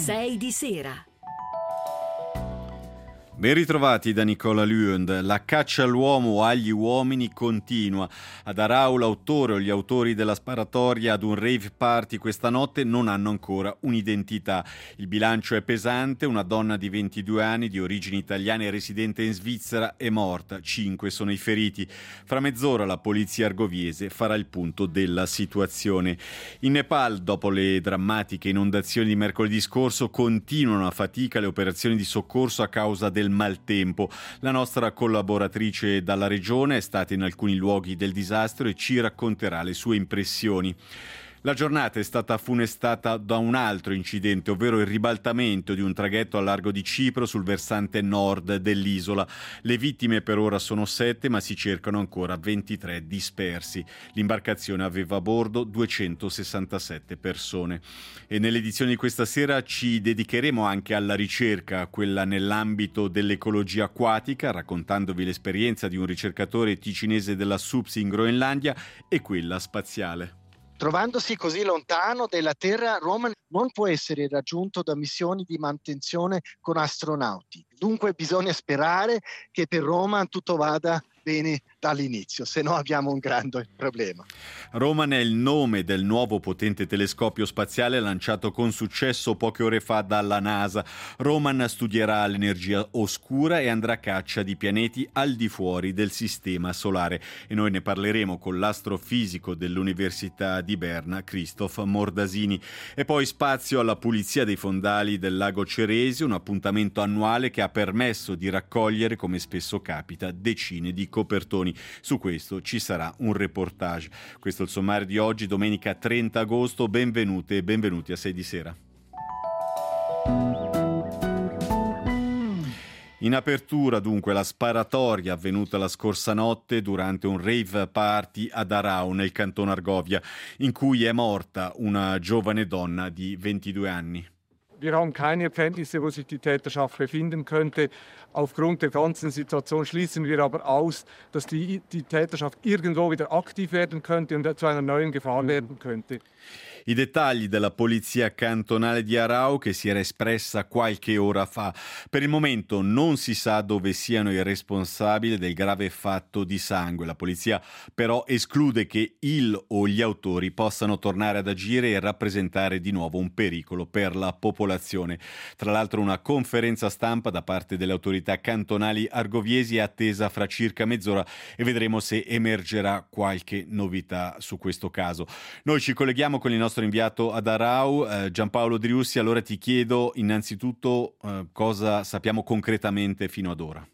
6 di sera. Ben ritrovati da Nicola Lüend. La caccia all'uomo o agli uomini continua. Ad Arau l'autore o gli autori della sparatoria ad un rave party questa notte non hanno ancora un'identità. Il bilancio è pesante, una donna di 22 anni di origini italiane e residente in Svizzera è morta, 5 sono i feriti. Fra mezz'ora la polizia argoviese farà il punto della situazione. In Nepal, dopo le drammatiche inondazioni di mercoledì scorso, continuano a fatica le operazioni di soccorso a causa del maltempo. La nostra collaboratrice dalla regione è stata in alcuni luoghi del disastro e ci racconterà le sue impressioni. La giornata è stata funestata da un altro incidente, ovvero il ribaltamento di un traghetto a largo di Cipro sul versante nord dell'isola. Le vittime per ora sono 7, ma si cercano ancora 23 dispersi. L'imbarcazione aveva a bordo 267 persone. E nell'edizione di questa sera ci dedicheremo anche alla ricerca, quella nell'ambito dell'ecologia acquatica, raccontandovi l'esperienza di un ricercatore ticinese della SUPS in Groenlandia e quella spaziale. Trovandosi così lontano dalla Terra, Roman non può essere raggiunto da missioni di manutenzione con astronauti. Dunque bisogna sperare che per Roman tutto vada bene dall'inizio, se no abbiamo un grande problema. Roman è il nome del nuovo potente telescopio spaziale lanciato con successo poche ore fa dalla NASA. Roman studierà l'energia oscura e andrà a caccia di pianeti al di fuori del sistema solare. E noi ne parleremo con l'astrofisico dell'Università di Berna, Christoph Mordasini. E poi spazio alla pulizia dei fondali del lago Ceresi, un appuntamento annuale che ha permesso di raccogliere, come spesso capita, decine di copertoni. Su questo ci sarà un reportage. Questo è il sommario di oggi, domenica 30 agosto. Benvenute e benvenuti a 6 di sera. In apertura dunque la sparatoria avvenuta la scorsa notte durante un rave party ad Arau nel canton Argovia, in cui è morta una giovane donna di 22 anni. Wir haben keine Erkenntnisse, wo sich die Täterschaft befinden könnte. Aufgrund der ganzen Situation schließen wir aber aus, dass die Täterschaft irgendwo wieder aktiv werden könnte und zu einer neuen Gefahr werden könnte. I dettagli della polizia cantonale di Arau che si era espressa qualche ora fa. Per il momento non si sa dove siano i responsabili del grave fatto di sangue. La polizia però esclude che il o gli autori possano tornare ad agire e rappresentare di nuovo un pericolo per la popolazione. Tra l'altro una conferenza stampa da parte delle autorità cantonali argoviesi è attesa fra circa mezz'ora e vedremo se emergerà qualche novità su questo caso. Noi ci colleghiamo con il nostro inviato ad Arau, Giampaolo Driussi. Allora ti chiedo innanzitutto cosa sappiamo concretamente fino ad ora.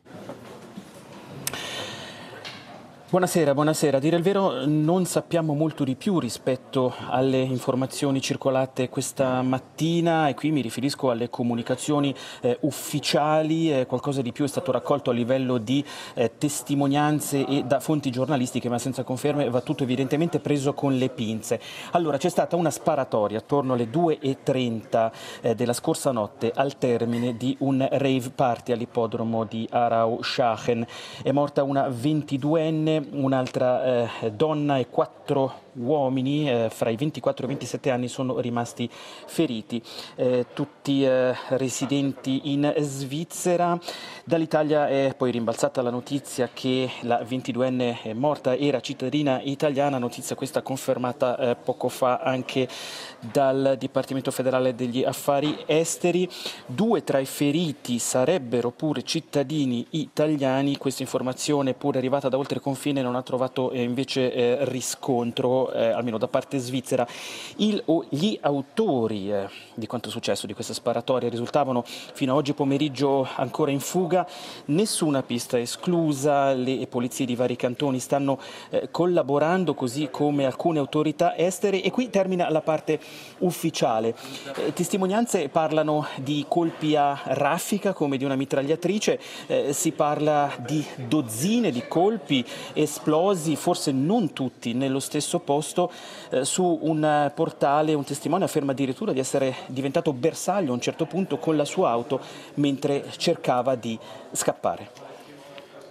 Buonasera. A dire il vero non sappiamo molto di più rispetto alle informazioni circolate questa mattina e qui mi riferisco alle comunicazioni ufficiali. Qualcosa di più è stato raccolto a livello di testimonianze e da fonti giornalistiche, ma senza conferme, va tutto evidentemente preso con le pinze. Allora, c'è stata una sparatoria attorno alle 2:30 della scorsa notte al termine di un rave party all'ippodromo di Arau Schachen. È morta una 22enne, un'altra donna e 4 uomini fra i 24 e i 27 anni sono rimasti feriti, tutti residenti in Svizzera. Dall'Italia è poi rimbalzata la notizia che la 22enne morta era cittadina italiana, notizia questa confermata poco fa anche dal Dipartimento federale degli affari esteri. 2 tra i feriti sarebbero pure cittadini italiani. Questa informazione, pure arrivata da oltre confine, non ha trovato invece riscontro, almeno da parte svizzera. Gli autori di quanto è successo, di questa sparatoria, risultavano fino a oggi pomeriggio ancora in fuga. Nessuna pista esclusa, le polizie di vari cantoni stanno collaborando, così come alcune autorità estere, e qui termina la parte ufficiale. Testimonianze parlano di colpi a raffica come di una mitragliatrice, si parla di dozzine di colpi esplosi, forse non tutti nello stesso posto. Su un portale un testimone afferma addirittura di essere diventato bersaglio a un certo punto con la sua auto mentre cercava di scappare.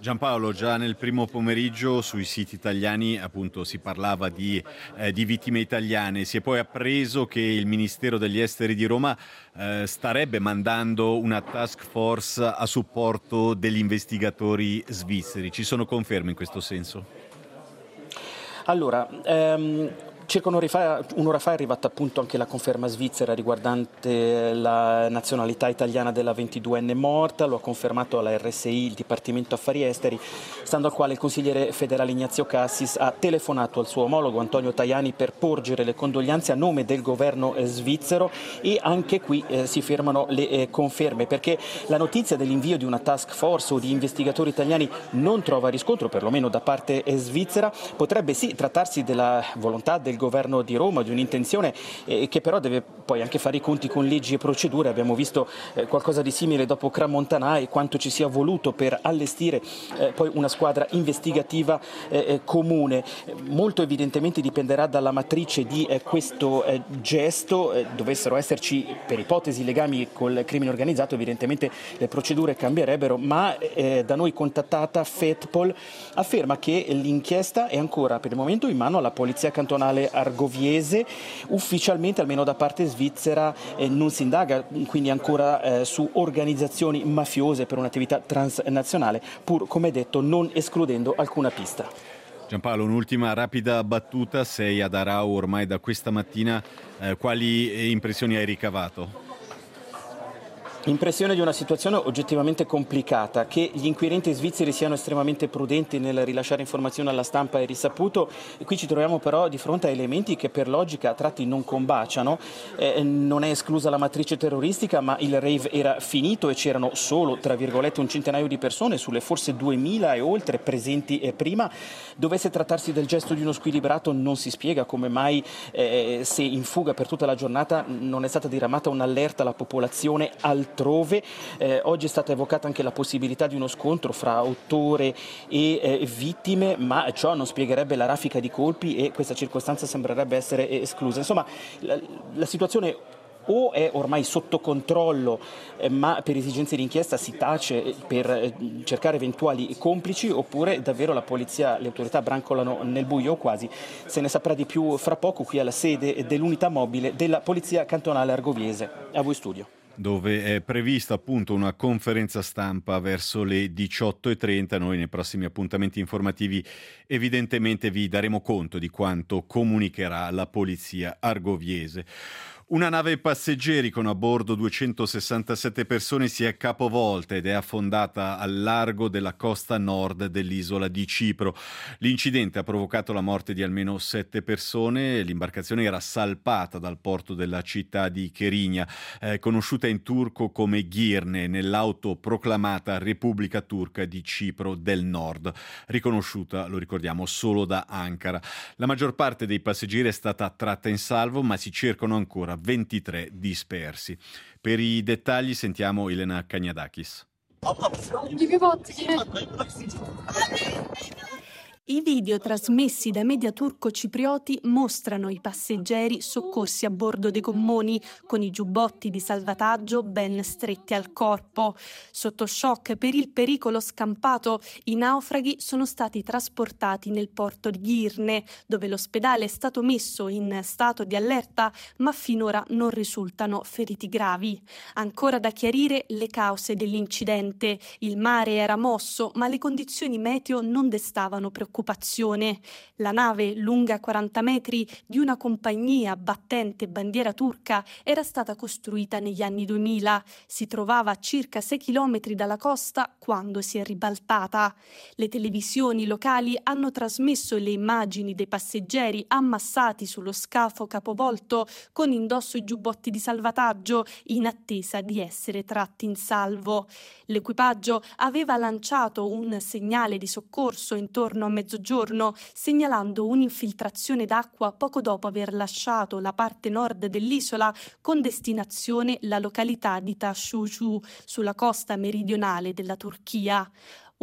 Giampaolo, già nel primo pomeriggio sui siti italiani appunto si parlava di vittime italiane. Si è poi appreso che il Ministero degli Esteri di Roma starebbe mandando una task force a supporto degli investigatori svizzeri. Ci sono conferme in questo senso? Allora, circa un'ora fa è arrivata appunto anche la conferma svizzera riguardante la nazionalità italiana della 22enne morta, lo ha confermato alla RSI il Dipartimento Affari Esteri, stando al quale il consigliere federale Ignazio Cassis ha telefonato al suo omologo Antonio Tajani per porgere le condoglianze a nome del governo svizzero, e anche qui si fermano le conferme, perché la notizia dell'invio di una task force o di investigatori italiani non trova riscontro, perlomeno da parte svizzera. Potrebbe sì trattarsi della volontà del governo di Roma, di un'intenzione che però deve poi anche fare i conti con leggi e procedure. Abbiamo visto qualcosa di simile dopo Crans-Montana e quanto ci sia voluto per allestire poi una squadra investigativa comune. Molto evidentemente dipenderà dalla matrice di questo gesto. Dovessero esserci per ipotesi legami col crimine organizzato, evidentemente le procedure cambierebbero, ma da noi contattata FETPOL afferma che l'inchiesta è ancora per il momento in mano alla Polizia Cantonale Argoviese. Ufficialmente, almeno da parte svizzera, non si indaga quindi ancora su organizzazioni mafiose per un'attività transnazionale, pur come detto non escludendo alcuna pista. Giampaolo, un'ultima rapida battuta. Sei ad Aarau ormai da questa mattina, quali impressioni hai ricavato? Impressione di una situazione oggettivamente complicata. Che gli inquirenti svizzeri siano estremamente prudenti nel rilasciare informazioni alla stampa è risaputo, e qui ci troviamo però di fronte a elementi che per logica a tratti non combaciano. Non è esclusa la matrice terroristica, ma il rave era finito e c'erano solo, tra virgolette, un centinaio di persone sulle forse 2000 e oltre presenti prima. Dovesse trattarsi del gesto di uno squilibrato, non si spiega come mai se in fuga per tutta la giornata non è stata diramata un'allerta alla popolazione altrove. Oggi è stata evocata anche la possibilità di uno scontro fra autore e vittime, ma ciò non spiegherebbe la raffica di colpi e questa circostanza sembrerebbe essere esclusa. Insomma, la situazione o è ormai sotto controllo, ma per esigenze di inchiesta si tace per cercare eventuali complici, oppure davvero la polizia, le autorità brancolano nel buio o quasi. Se ne saprà di più fra poco qui alla sede dell'unità mobile della Polizia Cantonale Argoviese. A voi studio. Dove è prevista appunto una conferenza stampa verso le 18:30. Noi nei prossimi appuntamenti informativi evidentemente vi daremo conto di quanto comunicherà la polizia argoviese. Una nave passeggeri con a bordo 267 persone si è capovolta ed è affondata al largo della costa nord dell'isola di Cipro. L'incidente ha provocato la morte di almeno 7 persone. L'imbarcazione era salpata dal porto della città di Cherinia, conosciuta in turco come Girne, nell'autoproclamata Repubblica Turca di Cipro del Nord, riconosciuta, lo ricordiamo, solo da Ankara. La maggior parte dei passeggeri è stata tratta in salvo, ma si cercano ancora 23 dispersi. Per i dettagli sentiamo Elena Cagnadakis. I video trasmessi dai media turco-ciprioti mostrano i passeggeri soccorsi a bordo dei gommoni con i giubbotti di salvataggio ben stretti al corpo. Sotto shock per il pericolo scampato, i naufraghi sono stati trasportati nel porto di Girne, dove l'ospedale è stato messo in stato di allerta, ma finora non risultano feriti gravi. Ancora da chiarire le cause dell'incidente. Il mare era mosso, ma le condizioni meteo non destavano preoccupazione. La nave, lunga 40 metri, di una compagnia battente bandiera turca, era stata costruita negli anni 2000. Si trovava a circa 6 chilometri dalla costa quando si è ribaltata. Le televisioni locali hanno trasmesso le immagini dei passeggeri ammassati sullo scafo capovolto con indosso i giubbotti di salvataggio in attesa di essere tratti in salvo. L'equipaggio aveva lanciato un segnale di soccorso intorno a mezzogiorno, segnalando un'infiltrazione d'acqua poco dopo aver lasciato la parte nord dell'isola con destinazione la località di Taşucu, sulla costa meridionale della Turchia.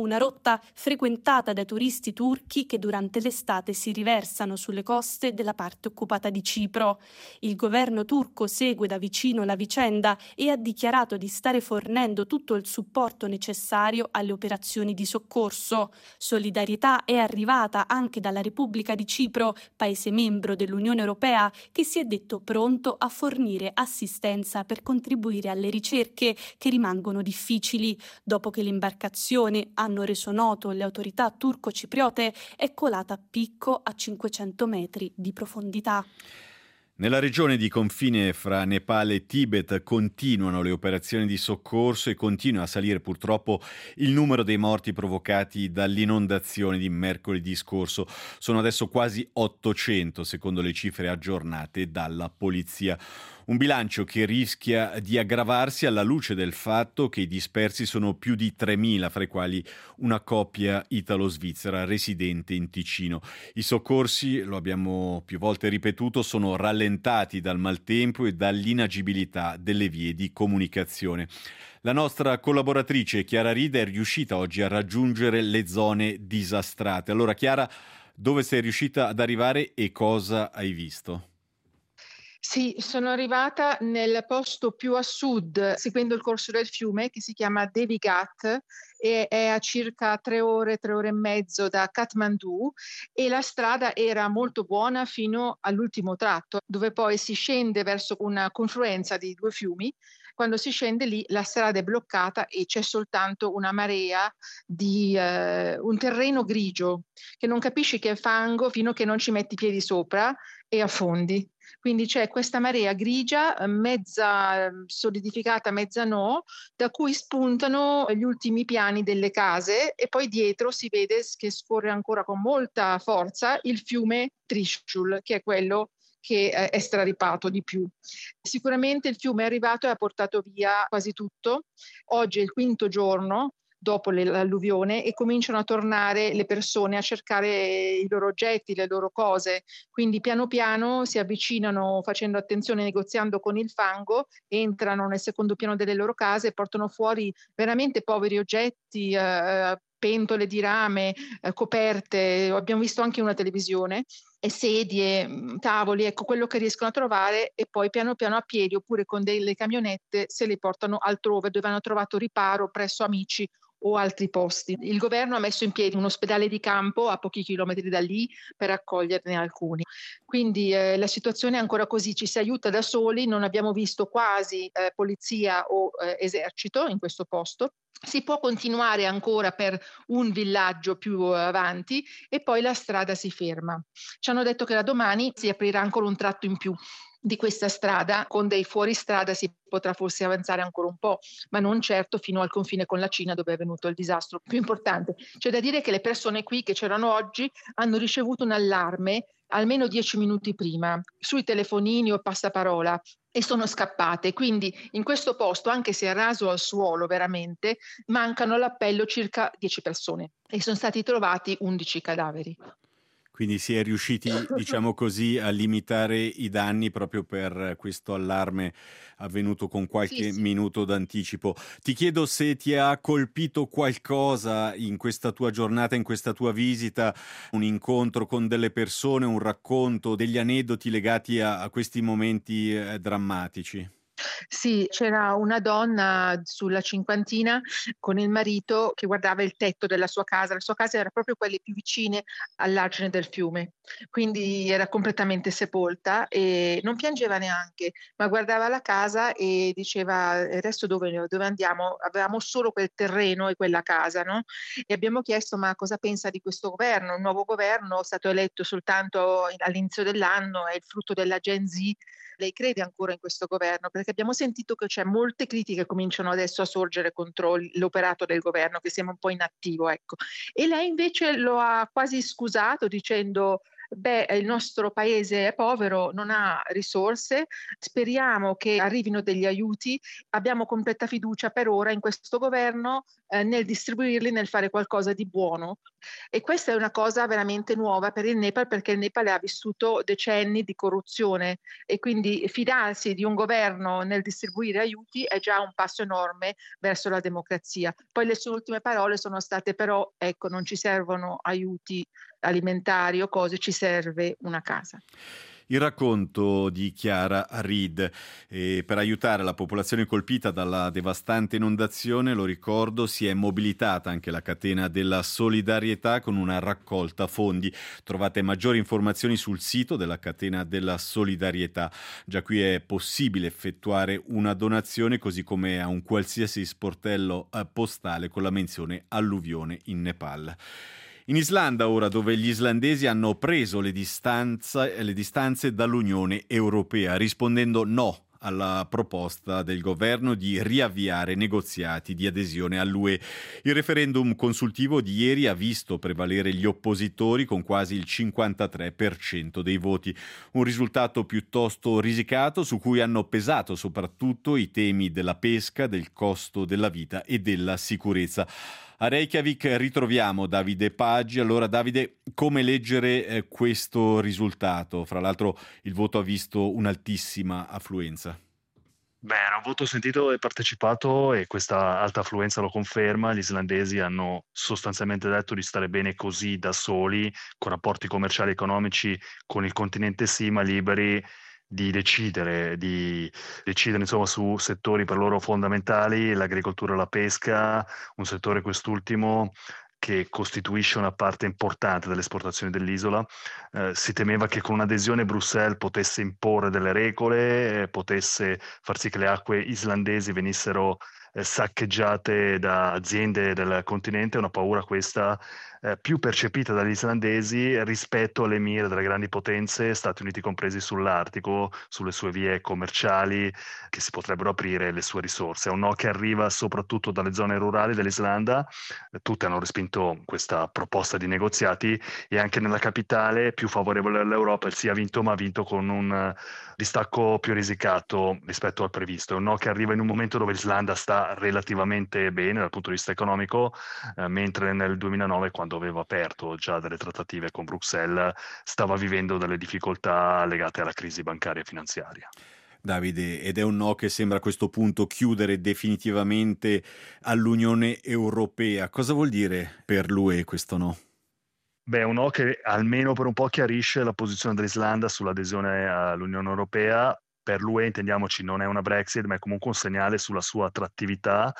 una rotta frequentata dai turisti turchi che durante l'estate si riversano sulle coste della parte occupata di Cipro. Il governo turco segue da vicino la vicenda e ha dichiarato di stare fornendo tutto il supporto necessario alle operazioni di soccorso. Solidarietà è arrivata anche dalla Repubblica di Cipro, paese membro dell'Unione Europea, che si è detto pronto a fornire assistenza per contribuire alle ricerche che rimangono difficili, dopo che l'imbarcazione, hanno reso noto le autorità turco-cipriote, è colata a picco a 500 metri di profondità. Nella regione di confine fra Nepal e Tibet continuano le operazioni di soccorso e continua a salire purtroppo il numero dei morti provocati dall'inondazione di mercoledì scorso. Sono adesso quasi 800 secondo le cifre aggiornate dalla polizia. Un bilancio che rischia di aggravarsi alla luce del fatto che i dispersi sono più di 3.000, fra i quali una coppia italo-svizzera residente in Ticino. I soccorsi, lo abbiamo più volte ripetuto, sono rallentati dal maltempo e dall'inagibilità delle vie di comunicazione. La nostra collaboratrice Chiara Rida è riuscita oggi a raggiungere le zone disastrate. Allora Chiara, dove sei riuscita ad arrivare e cosa hai visto? Sì, sono arrivata nel posto più a sud, seguendo il corso del fiume, che si chiama Devi Ghat, e è a circa 3 ore e mezzo da Kathmandu, e la strada era molto buona fino all'ultimo tratto, dove poi si scende verso una confluenza di 2 fiumi. Quando si scende lì la strada è bloccata e c'è soltanto una marea di un terreno grigio, che non capisci che è fango fino a che non ci metti i piedi sopra e affondi. Quindi c'è questa marea grigia, mezza solidificata, mezza no, da cui spuntano gli ultimi piani delle case, e poi dietro si vede che scorre ancora con molta forza il fiume Trishul, che è quello che è straripato di più. Sicuramente il fiume è arrivato e ha portato via quasi tutto. Oggi è il 5° giorno dopo l'alluvione e cominciano a tornare le persone a cercare i loro oggetti, le loro cose. Quindi piano piano si avvicinano facendo attenzione, negoziando con il fango, entrano nel secondo piano delle loro case e portano fuori veramente poveri oggetti, pentole di rame, coperte, abbiamo visto anche una televisione, e sedie, tavoli, ecco quello che riescono a trovare, e poi piano piano a piedi oppure con delle camionette se li portano altrove dove hanno trovato riparo presso amici o altri posti. Il governo ha messo in piedi un ospedale di campo a pochi chilometri da lì per accoglierne alcuni. Quindi la situazione è ancora così, ci si aiuta da soli, non abbiamo visto quasi polizia o esercito in questo posto. Si può continuare ancora per un villaggio più avanti e poi la strada si ferma. Ci hanno detto che da domani si aprirà ancora un tratto in più di questa strada, con dei fuoristrada si potrà forse avanzare ancora un po', ma non certo fino al confine con la Cina, dove è venuto il disastro più importante. C'è da dire che le persone qui che c'erano oggi hanno ricevuto un allarme almeno 10 minuti prima sui telefonini o passaparola e sono scappate. Quindi in questo posto, anche se è raso al suolo veramente, mancano all'appello circa 10 persone e sono stati trovati 11 cadaveri. Quindi si è riusciti, diciamo così, a limitare i danni proprio per questo allarme avvenuto con qualche minuto d'anticipo. Ti chiedo se ti ha colpito qualcosa in questa tua giornata, in questa tua visita, un incontro con delle persone, un racconto, degli aneddoti legati a questi momenti drammatici. Sì, c'era una donna sulla cinquantina con il marito che guardava il tetto della sua casa. La sua casa era proprio quelle più vicine all'argine del fiume, quindi era completamente sepolta e non piangeva neanche, ma guardava la casa e diceva: adesso dove andiamo? Avevamo solo quel terreno e quella casa, no? E abbiamo chiesto: ma cosa pensa di questo governo? Un nuovo governo, è stato eletto soltanto all'inizio dell'anno, è il frutto della Gen Z. Lei crede ancora in questo governo? Perché abbiamo sentito che c'è molte critiche che cominciano adesso a sorgere contro l'operato del governo, che sembra un po' inattivo, ecco. E lei invece lo ha quasi scusato dicendo: beh, il nostro paese è povero, non ha risorse, speriamo che arrivino degli aiuti, abbiamo completa fiducia per ora in questo governo nel distribuirli, nel fare qualcosa di buono E questa è una cosa veramente nuova per il Nepal, perché il Nepal ha vissuto decenni di corruzione e quindi fidarsi di un governo nel distribuire aiuti è già un passo enorme verso la democrazia. Poi le sue ultime parole sono state: però ecco, non ci servono aiuti alimentari o cose, ci serve una casa. Il racconto di Chiara Reed. Per aiutare la popolazione colpita dalla devastante inondazione, lo ricordo, si è mobilitata anche la catena della solidarietà con una raccolta fondi. Trovate maggiori informazioni sul sito della catena della solidarietà. Già qui è possibile effettuare una donazione, così come a un qualsiasi sportello postale con la menzione alluvione in Nepal. In Islanda ora, dove gli islandesi hanno preso le distanze dall'Unione Europea, rispondendo no alla proposta del governo di riavviare negoziati di adesione all'UE. Il referendum consultivo di ieri ha visto prevalere gli oppositori con quasi il 53% dei voti, un risultato piuttosto risicato su cui hanno pesato soprattutto i temi della pesca, del costo della vita e della sicurezza. A Reykjavik ritroviamo Davide Paggi. Allora Davide, come leggere questo risultato? Fra l'altro il voto ha visto un'altissima affluenza. Era un voto sentito e partecipato e questa alta affluenza lo conferma. Gli islandesi hanno sostanzialmente detto di stare bene così da soli, con rapporti commerciali e economici con il continente sì, ma liberi di decidere insomma su settori per loro fondamentali, l'agricoltura e la pesca, un settore quest'ultimo che costituisce una parte importante delle esportazioni dell'isola. Si temeva che con un'adesione Bruxelles potesse imporre delle regole, potesse far sì che le acque islandesi venissero saccheggiate da aziende del continente, una paura questa più percepita dagli islandesi rispetto alle mire delle grandi potenze, Stati Uniti compresi, sull'Artico, sulle sue vie commerciali che si potrebbero aprire le sue risorse. È un no che arriva soprattutto dalle zone rurali dell'Islanda. Tutti hanno respinto questa proposta di negoziati e anche nella capitale, più favorevole all'Europa, il sì ha vinto, ma ha vinto con un distacco più risicato rispetto al previsto. È un no che arriva in un momento dove l'Islanda sta relativamente bene dal punto di vista economico, mentre nel 2009, quando aveva aperto già delle trattative con Bruxelles, stava vivendo delle difficoltà legate alla crisi bancaria e finanziaria. Davide, ed è un no che sembra a questo punto chiudere definitivamente all'Unione Europea. Cosa vuol dire per l'UE questo no? Un no che almeno per un po' chiarisce la posizione dell'Islanda sull'adesione all'Unione Europea. Per l'UE, intendiamoci, non è una Brexit, ma è comunque un segnale sulla sua attrattività,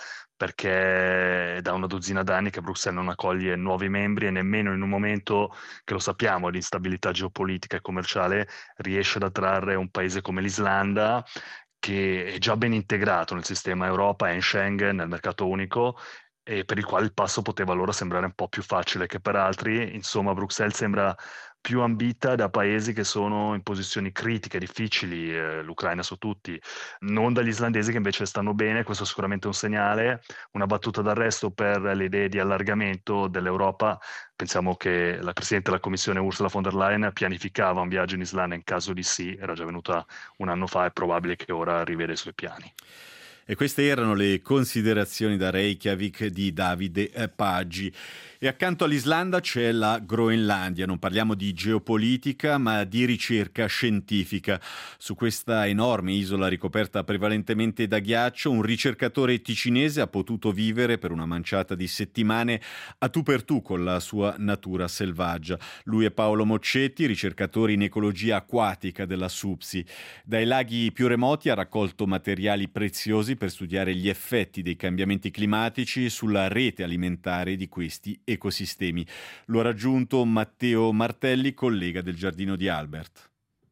perché è da una dozzina d'anni che Bruxelles non accoglie nuovi membri e nemmeno in un momento che, lo sappiamo, di instabilità geopolitica e commerciale riesce ad attrarre un paese come l'Islanda, che è già ben integrato nel sistema Europa, è in Schengen, nel mercato unico, e per il quale il passo poteva allora sembrare un po' più facile che per altri. Insomma, Bruxelles sembra più ambita da paesi che sono in posizioni critiche, difficili, l'Ucraina su tutti, non dagli islandesi che invece stanno bene. Questo è sicuramente un segnale, una battuta d'arresto per le idee di allargamento dell'Europa. Pensiamo che la Presidente della Commissione Ursula von der Leyen pianificava un viaggio in Islanda in caso di sì, era già venuta un anno fa, è probabile che ora riveda i suoi piani. E queste erano le considerazioni da Reykjavik di Davide Paggi. E accanto all'Islanda c'è la Groenlandia. Non parliamo di geopolitica, ma di ricerca scientifica. Su questa enorme isola ricoperta prevalentemente da ghiaccio, un ricercatore ticinese ha potuto vivere per una manciata di settimane a tu per tu con la sua natura selvaggia. Lui è Paolo Moccetti, ricercatore in ecologia acquatica della SUPSI. Dai laghi più remoti ha raccolto materiali preziosi per studiare gli effetti dei cambiamenti climatici sulla rete alimentare di questi ecosistemi. Lo ha raggiunto Matteo Martelli, collega del Giardino di Albert.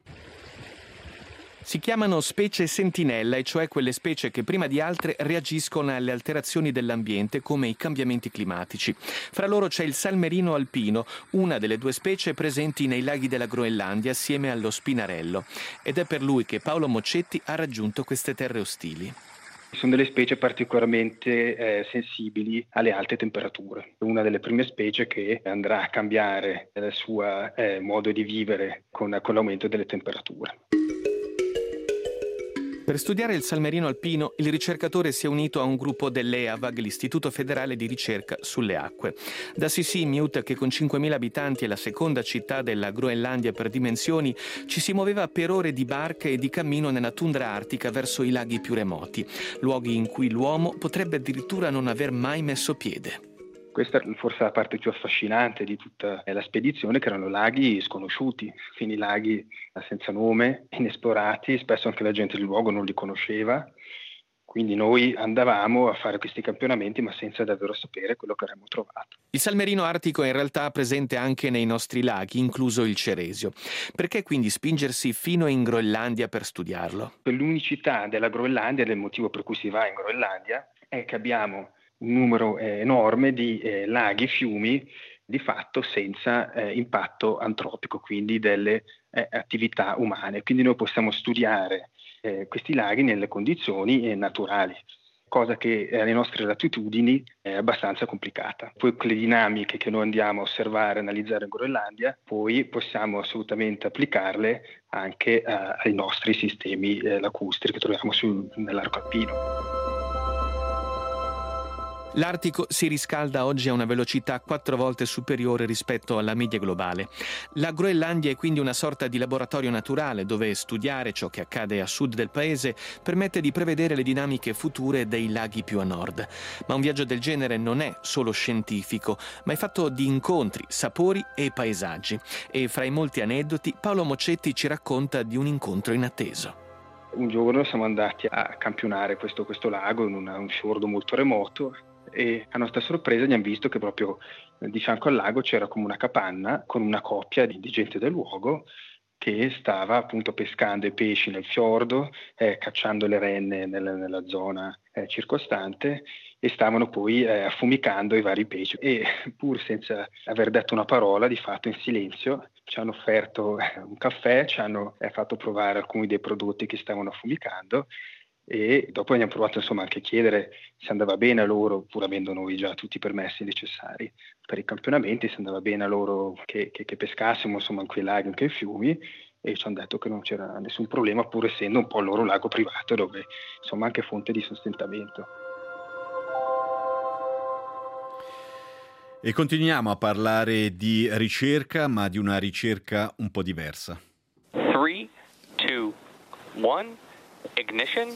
Si chiamano specie sentinella, e cioè quelle specie che prima di altre reagiscono alle alterazioni dell'ambiente come i cambiamenti climatici. Fra loro c'è il salmerino alpino, una delle due specie presenti nei laghi della Groenlandia assieme allo spinarello. Ed è per lui che Paolo Moccetti ha raggiunto queste terre ostili. Sono delle specie particolarmente sensibili alle alte temperature. Una delle prime specie che andrà a cambiare il suo modo di vivere con l'aumento delle temperature. Per studiare il salmerino alpino, il ricercatore si è unito a un gruppo dell'EAVAG, l'Istituto Federale di Ricerca sulle Acque. Da Sisimiut, che con 5.000 abitanti è la seconda città della Groenlandia per dimensioni, ci si muoveva per ore di barca e di cammino nella tundra artica verso i laghi più remoti, luoghi in cui l'uomo potrebbe addirittura non aver mai messo piede. Questa è forse la parte più affascinante di tutta la spedizione, che erano laghi sconosciuti, quindi laghi senza nome, inesplorati, spesso anche la gente del luogo non li conosceva. Quindi noi andavamo a fare questi campionamenti ma senza davvero sapere quello che avremmo trovato. Il salmerino artico è in realtà presente anche nei nostri laghi, incluso il Ceresio. Perché quindi spingersi fino in Groenlandia per studiarlo? L'unicità della Groenlandia, del motivo per cui si va in Groenlandia, è che abbiamo un numero enorme di laghi e fiumi di fatto senza impatto antropico, quindi delle attività umane. Quindi noi possiamo studiare questi laghi nelle condizioni naturali, cosa che alle nostre latitudini è abbastanza complicata. Poi quelle dinamiche che noi andiamo a osservare e analizzare in Groenlandia, poi possiamo assolutamente applicarle anche ai nostri sistemi lacustri che troviamo nell'arco alpino. L'Artico si riscalda oggi a una velocità 4 volte superiore rispetto alla media globale. La Groenlandia è quindi una sorta di laboratorio naturale dove studiare ciò che accade a sud del paese permette di prevedere le dinamiche future dei laghi più a nord. Ma un viaggio del genere non è solo scientifico, ma è fatto di incontri, sapori e paesaggi. E fra i molti aneddoti, Paolo Mocetti ci racconta di un incontro inatteso. Un giorno siamo andati a campionare questo lago in un fiordo molto remoto e a nostra sorpresa abbiamo visto che proprio di fianco al lago c'era come una capanna con una coppia di gente del luogo che stava appunto pescando i pesci nel fiordo, cacciando le renne nella zona circostante e stavano poi affumicando i vari pesci e pur senza aver detto una parola, di fatto in silenzio, ci hanno offerto un caffè, ci hanno fatto provare alcuni dei prodotti che stavano affumicando e dopo abbiamo provato insomma anche a chiedere se andava bene a loro, pur avendo noi già tutti i permessi necessari per i campionamenti, se andava bene a loro che pescassimo insomma in quei laghi, in quei fiumi, e ci hanno detto che non c'era nessun problema, pur essendo un po' il loro lago privato dove insomma anche fonte di sostentamento. E continuiamo a parlare di ricerca, ma di una ricerca un po' diversa. 3, 2, 1, ignition.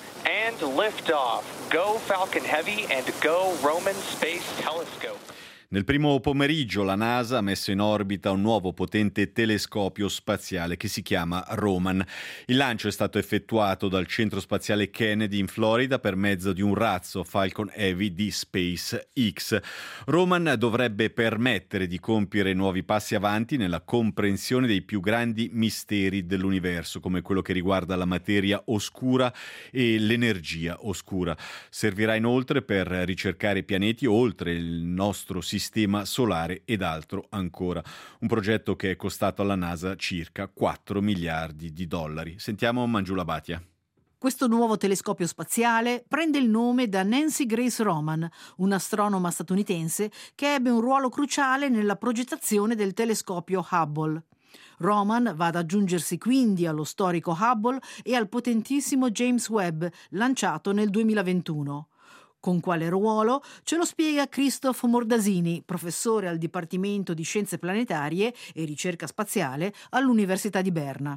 And liftoff. Go Falcon Heavy and go Roman Space Telescope. Nel primo pomeriggio la NASA ha messo in orbita un nuovo potente telescopio spaziale che si chiama Roman. Il lancio è stato effettuato dal centro spaziale Kennedy in Florida per mezzo di un razzo Falcon Heavy di SpaceX. Roman dovrebbe permettere di compiere nuovi passi avanti nella comprensione dei più grandi misteri dell'universo, come quello che riguarda la materia oscura e l'energia oscura. Servirà inoltre per ricercare pianeti oltre il nostro sistema solare ed altro ancora. Un progetto che è costato alla NASA circa 4 miliardi di dollari. Sentiamo Mangiula Bhatia. Questo nuovo telescopio spaziale prende il nome da Nancy Grace Roman, un'astronoma statunitense che ebbe un ruolo cruciale nella progettazione del telescopio Hubble. Roman va ad aggiungersi quindi allo storico Hubble e al potentissimo James Webb, lanciato nel 2021. Con quale ruolo? Ce lo spiega Christoph Mordasini, professore al Dipartimento di Scienze Planetarie e Ricerca Spaziale all'Università di Berna.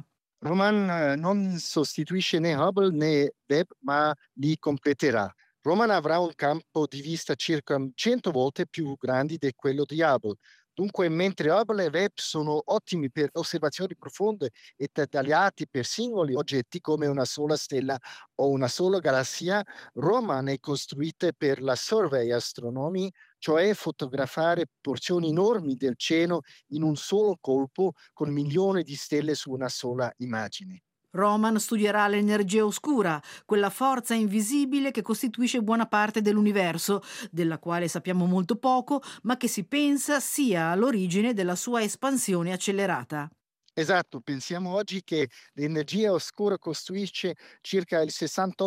Roman non sostituisce né Hubble né Webb, ma li completerà. Roman avrà un campo di vista circa 100 volte più grande di quello di Hubble. Dunque, mentre Hubble e Webb sono ottimi per osservazioni profonde e dettagliate per singoli oggetti come una sola stella o una sola galassia, Roman è costruita per la survey astronomy, cioè fotografare porzioni enormi del cielo in un solo colpo con milioni di stelle su una sola immagine. Roman studierà l'energia oscura, quella forza invisibile che costituisce buona parte dell'universo, della quale sappiamo molto poco, ma che si pensa sia all'origine della sua espansione accelerata. Esatto, pensiamo oggi che l'energia oscura costituisce circa il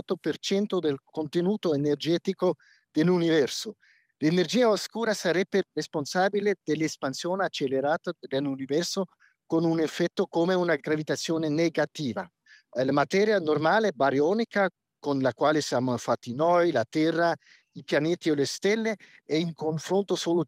68% del contenuto energetico dell'universo. L'energia oscura sarebbe responsabile dell'espansione accelerata dell'universo con un effetto come una gravitazione negativa. La materia normale barionica con la quale siamo fatti noi, la Terra, i pianeti o le stelle, è in confronto solo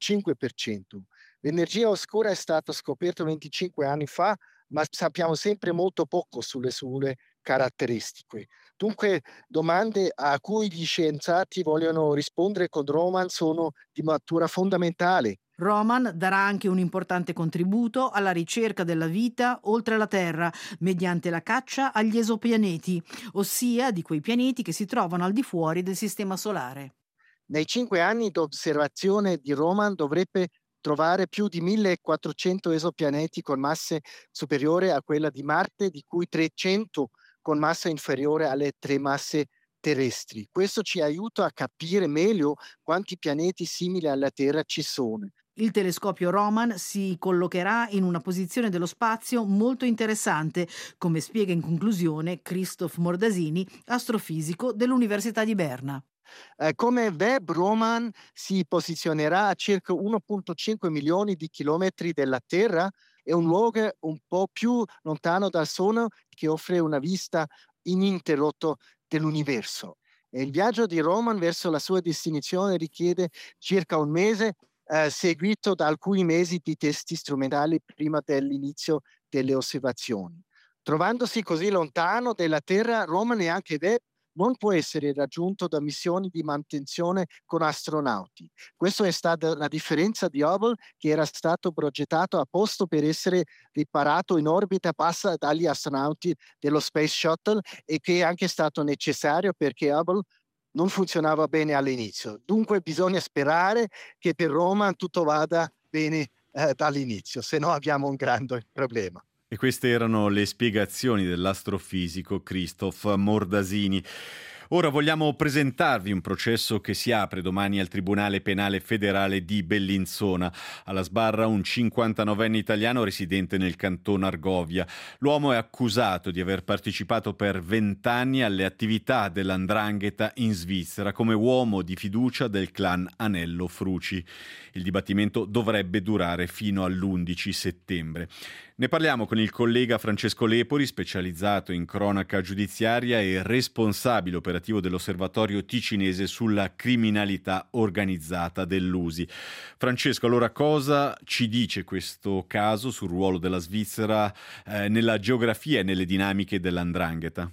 5%. L'energia oscura è stata scoperta 25 anni fa, ma sappiamo sempre molto poco sulle sue caratteristiche. Dunque, domande a cui gli scienziati vogliono rispondere con Roman sono di natura fondamentale. Roman darà anche un importante contributo alla ricerca della vita oltre la Terra mediante la caccia agli esopianeti, ossia di quei pianeti che si trovano al di fuori del Sistema Solare. Nei 5 anni di osservazione di Roman dovrebbe trovare più di 1400 esopianeti con masse superiore a quella di Marte, di cui 300 con massa inferiore alle 3 masse terrestri. Questo ci aiuta a capire meglio quanti pianeti simili alla Terra ci sono. Il telescopio Roman si collocherà in una posizione dello spazio molto interessante, come spiega in conclusione Christoph Mordasini, astrofisico dell'Università di Berna. Come Webb, Roman si posizionerà a circa 1,5 milioni di chilometri dalla Terra. È un luogo un po' più lontano dal Sole che offre una vista ininterrotta dell'universo. Il viaggio di Roman verso la sua destinazione richiede circa un mese, seguito da alcuni mesi di testi strumentali prima dell'inizio delle osservazioni. Trovandosi così lontano dalla Terra, Roman e anche Webb non può essere raggiunto da missioni di manutenzione con astronauti. Questa è stata la differenza di Hubble, che era stato progettato apposta per essere riparato in orbita bassa dagli astronauti dello Space Shuttle e che è anche stato necessario perché Hubble non funzionava bene all'inizio. Dunque bisogna sperare che per Roma tutto vada bene dall'inizio, se no abbiamo un grande problema. E queste erano le spiegazioni dell'astrofisico Christoph Mordasini. Ora vogliamo presentarvi un processo che si apre domani al Tribunale Penale Federale di Bellinzona. Alla sbarra un 59enne italiano residente nel canton Argovia. L'uomo è accusato di aver partecipato per 20 anni alle attività dell''ndrangheta in Svizzera come uomo di fiducia del clan Anello Fruci. Il dibattimento dovrebbe durare fino all'11 settembre. Ne parliamo con il collega Francesco Lepori, specializzato in cronaca giudiziaria e responsabile operativo dell'Osservatorio ticinese sulla criminalità organizzata dell'USI. Francesco, allora cosa ci dice questo caso sul ruolo della Svizzera nella geografia e nelle dinamiche dell''ndrangheta?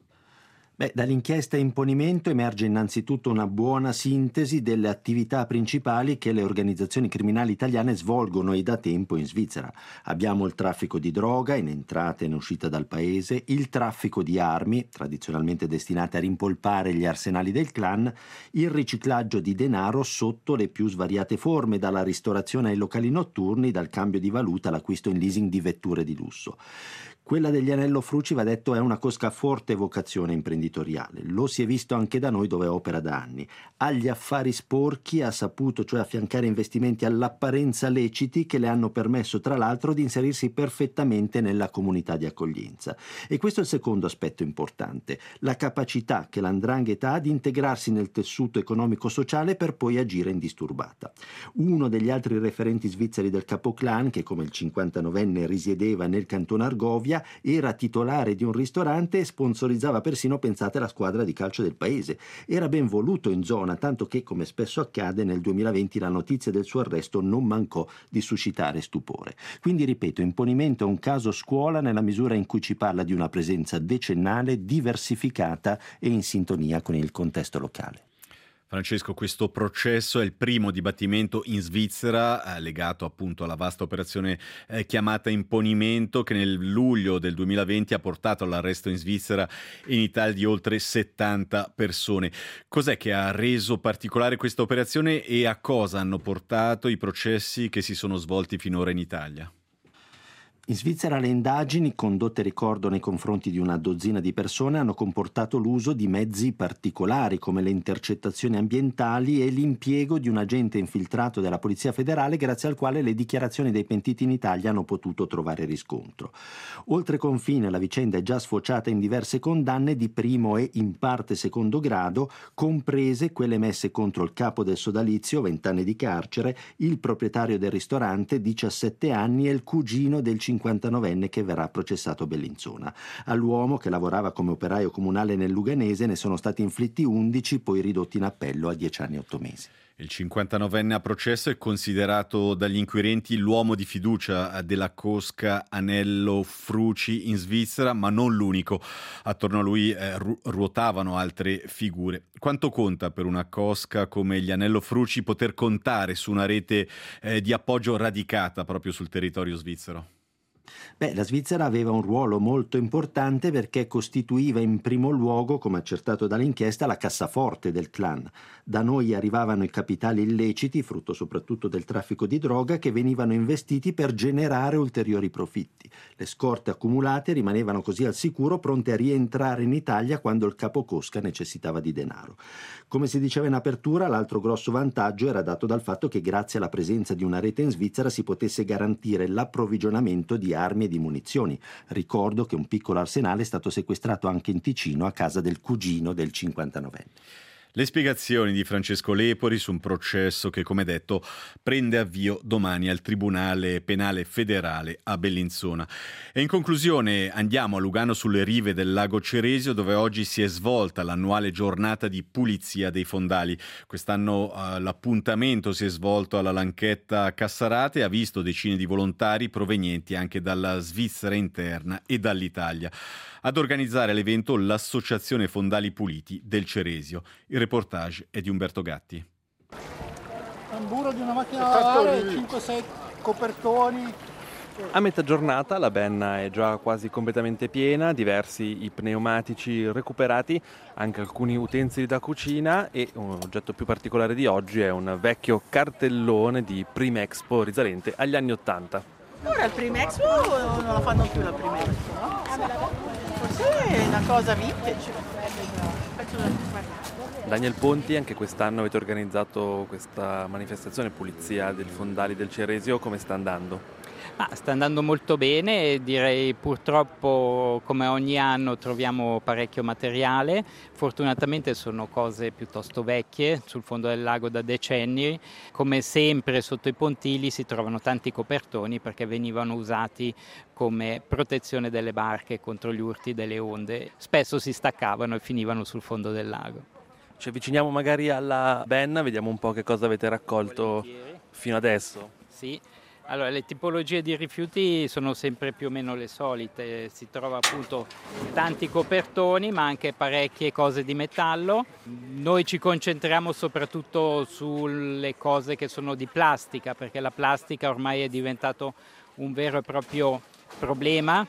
Dall'inchiesta Imponimento emerge innanzitutto una buona sintesi delle attività principali che le organizzazioni criminali italiane svolgono e da tempo in Svizzera. Abbiamo il traffico di droga in entrata e in uscita dal paese, il traffico di armi, tradizionalmente destinate a rimpolpare gli arsenali del clan, il riciclaggio di denaro sotto le più svariate forme, dalla ristorazione ai locali notturni, dal cambio di valuta all'acquisto in leasing di vetture di lusso. Quella degli Anello Fruci, va detto, è una cosca a forte vocazione imprenditoriale. Lo si è visto anche da noi, dove opera da anni. Agli affari sporchi ha saputo cioè affiancare investimenti all'apparenza leciti che le hanno permesso tra l'altro di inserirsi perfettamente nella comunità di accoglienza. E questo è il secondo aspetto importante, la capacità che l''ndrangheta ha di integrarsi nel tessuto economico-sociale per poi agire indisturbata. Uno degli altri referenti svizzeri del capoclan, che come il 59enne risiedeva nel canton Argovia, era titolare di un ristorante e sponsorizzava persino, pensate, la squadra di calcio del paese. Era ben voluto in zona, tanto che, come spesso accade, nel 2020 la notizia del suo arresto non mancò di suscitare stupore. Quindi, ripeto, Imponimento è un caso scuola nella misura in cui ci parla di una presenza decennale, diversificata e in sintonia con il contesto locale. Francesco, questo processo è il primo dibattimento in Svizzera legato appunto alla vasta operazione chiamata Imponimento, che nel luglio del 2020 ha portato all'arresto in Svizzera e in Italia di oltre 70 persone. Cos'è che ha reso particolare questa operazione e a cosa hanno portato i processi che si sono svolti finora in Italia? In Svizzera le indagini, condotte, ricordo, nei confronti di una dozzina di persone, hanno comportato l'uso di mezzi particolari come le intercettazioni ambientali e l'impiego di un agente infiltrato della Polizia Federale, grazie al quale le dichiarazioni dei pentiti in Italia hanno potuto trovare riscontro. Oltre confine la vicenda è già sfociata in diverse condanne di primo e in parte secondo grado, comprese quelle messe contro il capo del sodalizio, 20 anni di carcere, il proprietario del ristorante, 17 anni, e il cugino del 59enne che verrà processato a Bellinzona. All'uomo, che lavorava come operaio comunale nel Luganese, ne sono stati inflitti 11, poi ridotti in appello a 10 anni e 8 mesi. Il 59enne a processo è considerato dagli inquirenti l'uomo di fiducia della cosca Anello Fruci in Svizzera, ma non l'unico. Attorno a lui ruotavano altre figure. Quanto conta per una cosca come gli Anello Fruci poter contare su una rete di appoggio radicata proprio sul territorio svizzero? La Svizzera aveva un ruolo molto importante perché costituiva in primo luogo, come accertato dall'inchiesta, la cassaforte del clan. Da noi arrivavano i capitali illeciti, frutto soprattutto del traffico di droga, che venivano investiti per generare ulteriori profitti. Le scorte accumulate rimanevano così al sicuro, pronte a rientrare in Italia quando il capocosca necessitava di denaro. Come si diceva in apertura, l'altro grosso vantaggio era dato dal fatto che grazie alla presenza di una rete in Svizzera si potesse garantire l'approvvigionamento di armi e di munizioni. Ricordo che un piccolo arsenale è stato sequestrato anche in Ticino a casa del cugino del 59enne. Le spiegazioni di Francesco Lepori su un processo che, come detto, prende avvio domani al Tribunale Penale Federale a Bellinzona. E in conclusione andiamo a Lugano, sulle rive del lago Ceresio, dove oggi si è svolta l'annuale giornata di pulizia dei fondali. Quest'anno l'appuntamento si è svolto alla Lanchetta Cassarate e ha visto decine di volontari provenienti anche dalla Svizzera interna e dall'Italia. Ad organizzare l'evento l'Associazione Fondali Puliti del Ceresio. Il reportage è di Umberto Gatti. Tamburo di una macchina da lavare, 5-6 copertoni. A metà giornata la benna è già quasi completamente piena, diversi i pneumatici recuperati, anche alcuni utensili da cucina, e un oggetto più particolare di oggi è un vecchio cartellone di Primexpo risalente agli anni '80. Ora il Primexpo non la fanno più la Primexpo, no? Forse è una cosa vintage. Daniel Ponti, anche quest'anno avete organizzato questa manifestazione pulizia dei fondali del Ceresio, come sta andando? Sta andando molto bene, direi purtroppo come ogni anno troviamo parecchio materiale, fortunatamente sono cose piuttosto vecchie sul fondo del lago da decenni, come sempre sotto i pontili si trovano tanti copertoni perché venivano usati come protezione delle barche contro gli urti delle onde, spesso si staccavano e finivano sul fondo del lago. Ci avviciniamo magari alla benna, vediamo un po' che cosa avete raccolto fino adesso. Sì. Allora, le tipologie di rifiuti sono sempre più o meno le solite, si trova appunto tanti copertoni ma anche parecchie cose di metallo. Noi ci concentriamo soprattutto sulle cose che sono di plastica, perché la plastica ormai è diventato un vero e proprio problema.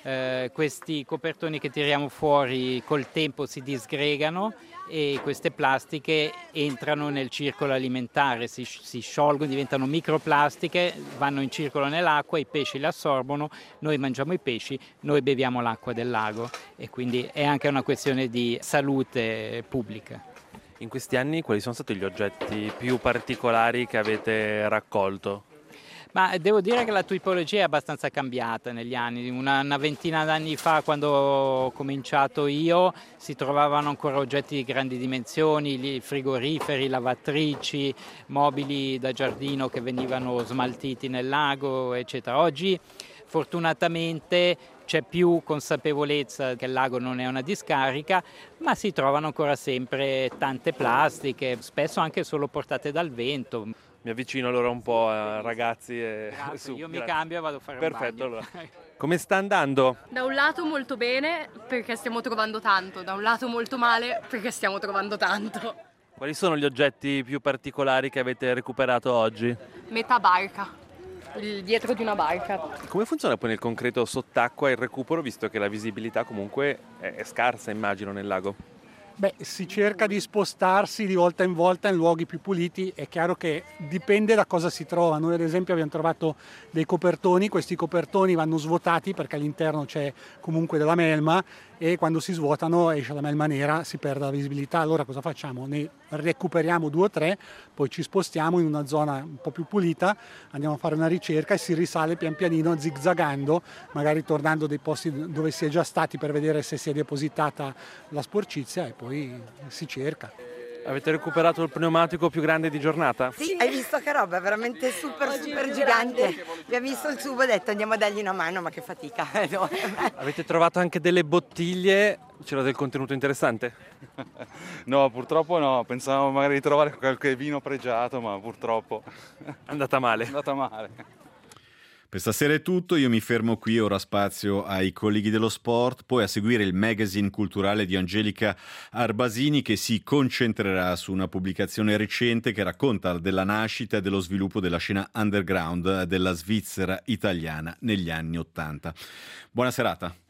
Questi copertoni che tiriamo fuori col tempo si disgregano e queste plastiche entrano nel circolo alimentare, si sciolgono, diventano microplastiche, vanno in circolo nell'acqua, i pesci le assorbono, noi mangiamo i pesci, noi beviamo l'acqua del lago e quindi è anche una questione di salute pubblica. In questi anni quali sono stati gli oggetti più particolari che avete raccolto? Ma devo dire che la tipologia è abbastanza cambiata negli anni. Una ventina d'anni fa, quando ho cominciato io, si trovavano ancora oggetti di grandi dimensioni, frigoriferi, lavatrici, mobili da giardino che venivano smaltiti nel lago, eccetera. Oggi fortunatamente c'è più consapevolezza che il lago non è una discarica, ma si trovano ancora sempre tante plastiche, spesso anche solo portate dal vento. Mi avvicino allora un po' ragazzi e io mi cambio e vado a fare un bagno. Perfetto, allora. Come sta andando? Da un lato molto bene perché stiamo trovando tanto, da un lato molto male perché stiamo trovando tanto. Quali sono gli oggetti più particolari che avete recuperato oggi? Metà barca, il dietro di una barca. Come funziona poi nel concreto sott'acqua il recupero, visto che la visibilità comunque è scarsa, immagino, nel lago? Si cerca di spostarsi di volta in volta in luoghi più puliti, è chiaro che dipende da cosa si trova. Noi ad esempio abbiamo trovato dei copertoni, questi copertoni vanno svuotati perché all'interno c'è comunque della melma e quando si svuotano esce la melma nera, si perde la visibilità. Allora cosa facciamo? Ne recuperiamo 2 o 3, poi ci spostiamo in una zona un po' più pulita, andiamo a fare una ricerca e si risale pian pianino zigzagando, magari tornando dei posti dove si è già stati per vedere se si è depositata la sporcizia e poi si cerca. Avete recuperato il pneumatico più grande di giornata? Sì, hai visto che roba, veramente super gigante. Abbiamo visto il tubo e ho detto andiamo a dargli una mano, ma che fatica. No? Avete trovato anche delle bottiglie, c'era del contenuto interessante? No, purtroppo no, pensavamo magari di trovare qualche vino pregiato, ma purtroppo è andata male. È andata male. Per stasera è tutto, io mi fermo qui, ora spazio ai colleghi dello sport, poi a seguire il magazine culturale di Angelica Arbasini che si concentrerà su una pubblicazione recente che racconta della nascita e dello sviluppo della scena underground della Svizzera italiana negli anni '80. Buona serata.